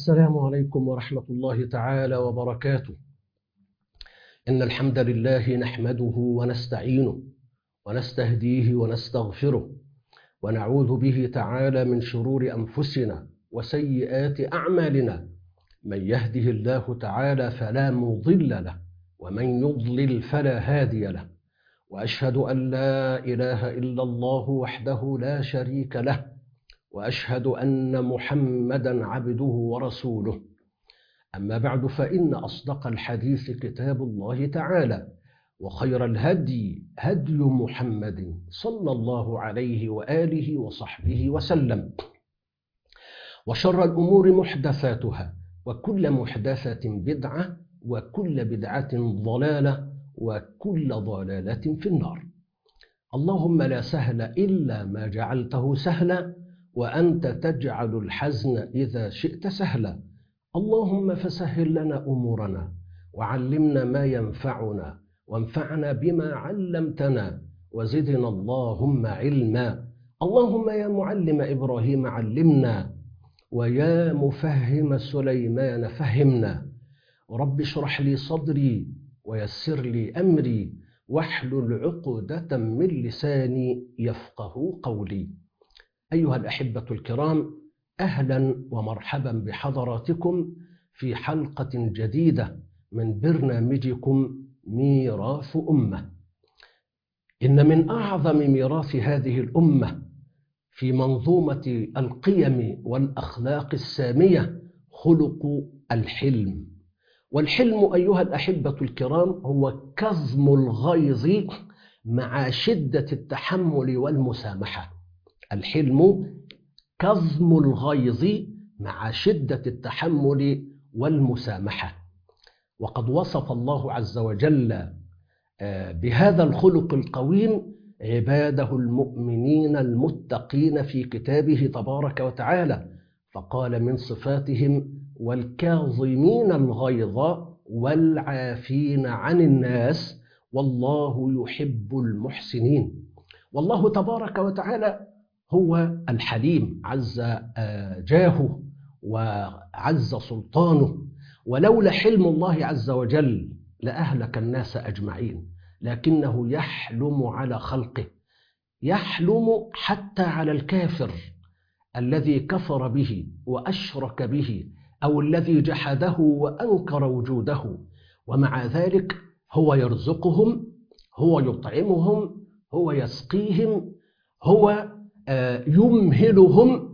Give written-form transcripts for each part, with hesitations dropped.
السلام عليكم ورحمة الله تعالى وبركاته. إن الحمد لله نحمده ونستعينه ونستهديه ونستغفره ونعوذ به تعالى من شرور أنفسنا وسيئات أعمالنا. من يهده الله تعالى فلا مضل له ومن يضلل فلا هادي له، وأشهد أن لا إله إلا الله وحده لا شريك له، وأشهد أن محمدًا عبده ورسوله. أما بعد، فإن أصدق الحديث كتاب الله تعالى، وخير الهدي هدي محمد صلى الله عليه وآله وصحبه وسلم، وشر الأمور محدثاتها، وكل محدثة بدعة، وكل بدعة ضلالة، وكل ضلالة في النار. اللهم لا سهل إلا ما جعلته سهلا، وأنت تجعل الحزن إذا شئت سهلا. اللهم فسهل لنا أمورنا، وعلمنا ما ينفعنا، وانفعنا بما علمتنا، وزدنا اللهم علما. اللهم يا معلم إبراهيم علمنا، ويا مفهم سليمان فهمنا. رب اشرح لي صدري ويسر لي أمري، واحلل عقدة من لساني يفقه قولي. أيها الأحبة الكرام، أهلا ومرحبا بحضراتكم في حلقة جديدة من برنامجكم ميراث أمة. إن من أعظم ميراث هذه الأمة في منظومة القيم والأخلاق السامية خلق الحلم. والحلم أيها الأحبة الكرام هو كظم الغيظ مع شدة التحمل والمسامحة. الحلم كظم الغيظ مع شدة التحمل والمسامحة. وقد وصف الله عز وجل بهذا الخلق القويم عباده المؤمنين المتقين في كتابه تبارك وتعالى، فقال من صفاتهم: والكاظمين الغيظ والعافين عن الناس والله يحب المحسنين. والله تبارك وتعالى هو الحليم، عز جاهه وعز سلطانه. ولولا حلم الله عز وجل لأهلك الناس أجمعين، لكنه يحلم على خلقه، يحلم حتى على الكافر الذي كفر به وأشرك به، أو الذي جحده وأنكر وجوده، ومع ذلك هو يرزقهم، هو يطعمهم، هو يسقيهم، هو يمهلهم.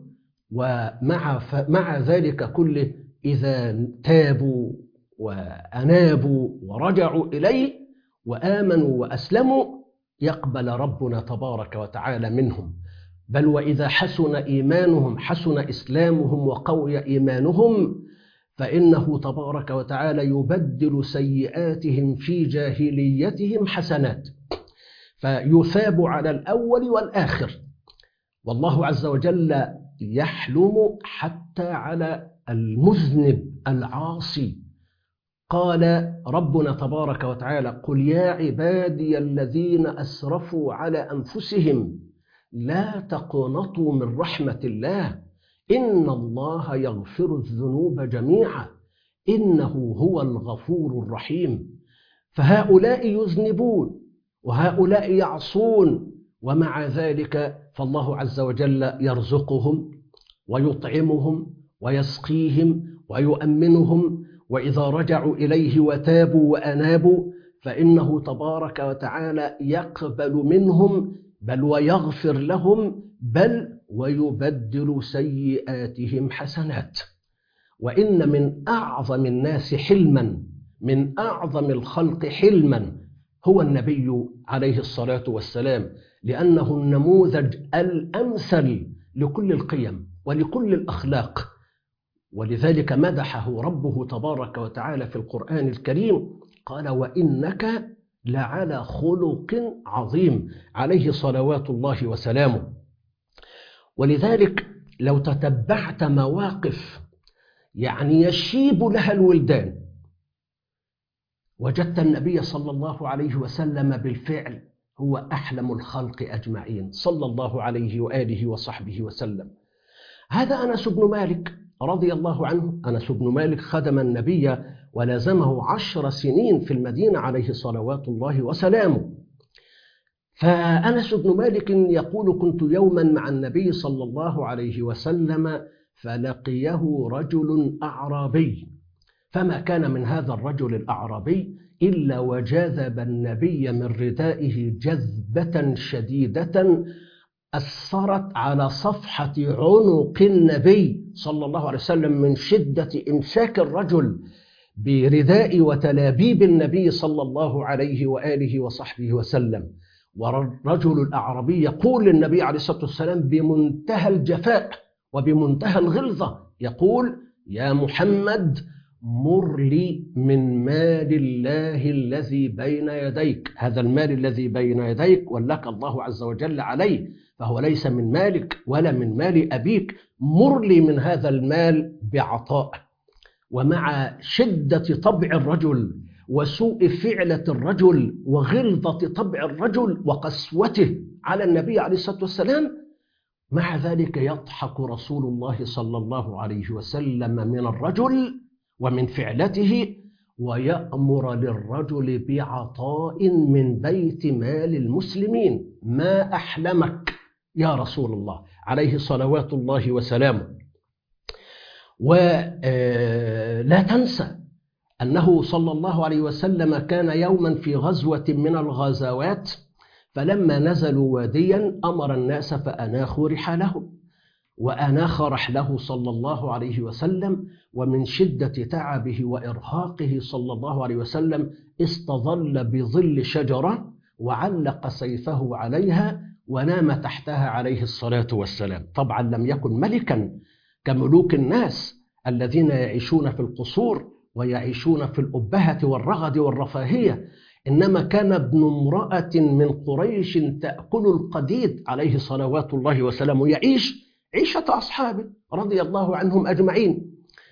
ومع ذلك كله إذا تابوا وأنابوا ورجعوا إليه وآمنوا وأسلموا يقبل ربنا تبارك وتعالى منهم. بل وإذا حسن إيمانهم، حسن إسلامهم وقوي إيمانهم، فإنه تبارك وتعالى يبدل سيئاتهم في جاهليتهم حسنات، فيثاب على الأول والآخر. والله عز وجل يحلم حتى على المذنب العاصي. قال ربنا تبارك وتعالى: قل يا عبادي الذين أسرفوا على أنفسهم لا تقنطوا من رحمة الله إن الله يغفر الذنوب جميعا إنه هو الغفور الرحيم. فهؤلاء يذنبون وهؤلاء يعصون، ومع ذلك فالله عز وجل يرزقهم ويطعمهم ويسقيهم ويؤمنهم، وإذا رجعوا إليه وتابوا وأنابوا فإنه تبارك وتعالى يقبل منهم، بل ويغفر لهم، بل ويبدل سيئاتهم حسنات. وإن من أعظم الناس حلما، من أعظم الخلق حلما، هو النبي عليه الصلاة والسلام، لأنه النموذج الأمثل لكل القيم ولكل الأخلاق. ولذلك مدحه ربه تبارك وتعالى في القرآن الكريم، قال: وإنك لعلى خلق عظيم، عليه صلوات الله وسلامه. ولذلك لو تتبعت مواقف يشيب لها الولدان، وجدت النبي صلى الله عليه وسلم بالفعل هو أحلم الخلق أجمعين، صلى الله عليه وآله وصحبه وسلم. هذا أنس بن مالك رضي الله عنه، أنس بن مالك خدم النبي ولازمه 10 سنين في المدينة عليه صلوات الله وسلامه. فأنس بن مالك يقول: كنت يوما مع النبي صلى الله عليه وسلم فلقيه رجل أعرابي، فما كان من هذا الرجل الأعرابي إلا وجاذب النبي من ردائه جذبة شديدة أثرت على صفحة عنق النبي صلى الله عليه وسلم من شدة إمساك الرجل برداء وتلابيب النبي صلى الله عليه وآله وصحبه وسلم. والرجل الأعرابي يقول للنبي عليه الصلاة والسلام بمنتهى الجفاء وبمنتهى الغلظة، يقول: يا محمد، مر لي من مال الله الذي بين يديك. هذا المال الذي بين يديك ولك الله عز وجل عليه، فهو ليس من مالك ولا من مال أبيك. مر لي من هذا المال بعطاء. ومع شدة طبع الرجل وسوء فعلة الرجل وغلظة طبع الرجل وقسوته على النبي عليه الصلاة والسلام، مع ذلك يضحك رسول الله صلى الله عليه وسلم من الرجل ومن فعلته، ويأمر للرجل بعطاء من بيت مال المسلمين. ما أحلمك يا رسول الله عليه صلوات الله وسلامه. ولا تنسى أنه صلى الله عليه وسلم كان يوما في غزوة من الغزوات، فلما نزلوا واديا أمر الناس فأناخوا رحالهم، وأناخ رحله صلى الله عليه وسلم، ومن شدة تعبه وإرهاقه صلى الله عليه وسلم استظل بظل شجرة وعلق سيفه عليها ونام تحتها عليه الصلاة والسلام. طبعا لم يكن ملكا كملوك الناس الذين يعيشون في القصور ويعيشون في الأبهة والرغد والرفاهية، إنما كان ابن امرأة من قريش تأكل القديد عليه صلوات الله وسلامه، يعيش عيشة أصحابه رضي الله عنهم أجمعين.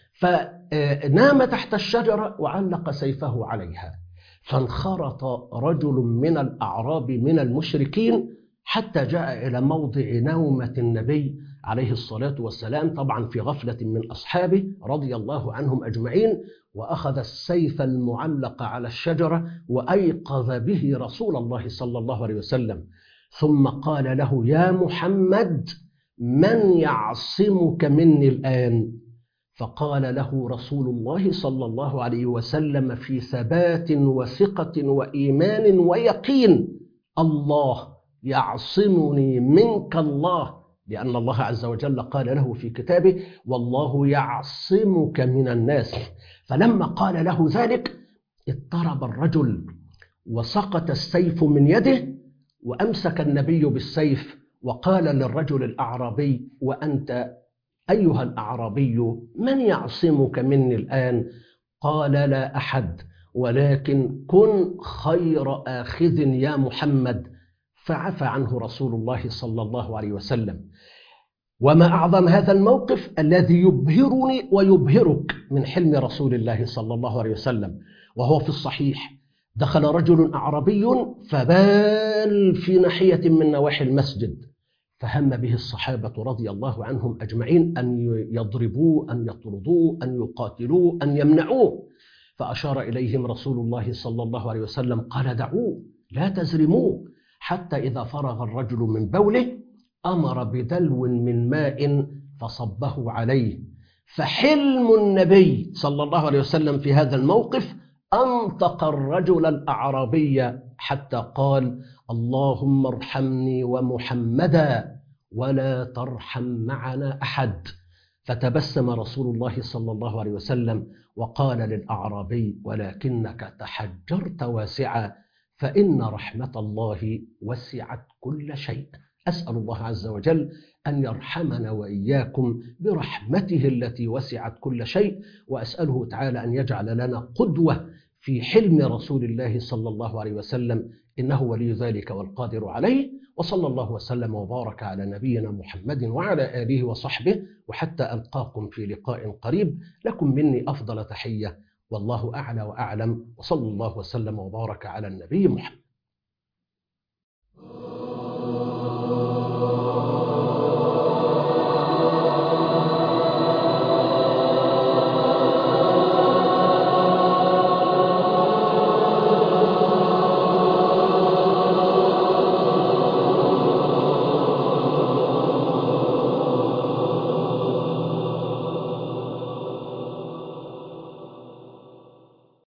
فنام تحت الشجرة وعلق سيفه عليها، فانخرط رجل من الأعراب من المشركين حتى جاء إلى موضع نومة النبي عليه الصلاة والسلام، طبعا في غفلة من أصحابه رضي الله عنهم أجمعين، وأخذ السيف المعلق على الشجرة وأيقظ به رسول الله صلى الله عليه وسلم، ثم قال له: يا محمد، من يعصمك مني الآن؟ فقال له رسول الله صلى الله عليه وسلم في ثبات وثقة وإيمان ويقين: الله يعصمني منك الله، لأن الله عز وجل قال له في كتابه: والله يعصمك من الناس. فلما قال له ذلك اضطرب الرجل وسقط السيف من يده، وأمسك النبي بالسيف وقال للرجل الأعرابي: وأنت أيها الأعرابي من يعصمك مني الآن؟ قال: لا أحد، ولكن كن خير آخذ يا محمد. فعفى عنه رسول الله صلى الله عليه وسلم. وما أعظم هذا الموقف الذي يبهرني ويبهرك من حلم رسول الله صلى الله عليه وسلم، وهو في الصحيح: دخل رجل أعرابي فبال في ناحية من نواحي المسجد، فهم به الصحابة رضي الله عنهم أجمعين أن يضربوه، أن يطردوه، أن يقاتلوه، أن يمنعوه. فأشار إليهم رسول الله صلى الله عليه وسلم قال: دعوه، لا تزرموه. حتى إذا فرغ الرجل من بوله أمر بدلو من ماء فصبه عليه. فحلم النبي صلى الله عليه وسلم في هذا الموقف أنطق الرجل الأعرابي حتى قال: اللهم ارحمني ومحمدا ولا ترحم معنا أحد. فتبسم رسول الله صلى الله عليه وسلم وقال للأعرابي: ولكنك تحجرت واسعا، فإن رحمة الله وسعت كل شيء. أسأل الله عز وجل أن يرحمنا وإياكم برحمته التي وسعت كل شيء، وأسأله تعالى أن يجعل لنا قدوة في حلم رسول الله صلى الله عليه وسلم، إنه ولي ذلك والقادر عليه. وصلى الله وسلم وبارك على نبينا محمد وعلى آله وصحبه، وحتى ألقاكم في لقاء قريب، لكم مني أفضل تحية، والله أعلى وأعلم، وصلى الله وسلم وبارك على النبي محمد.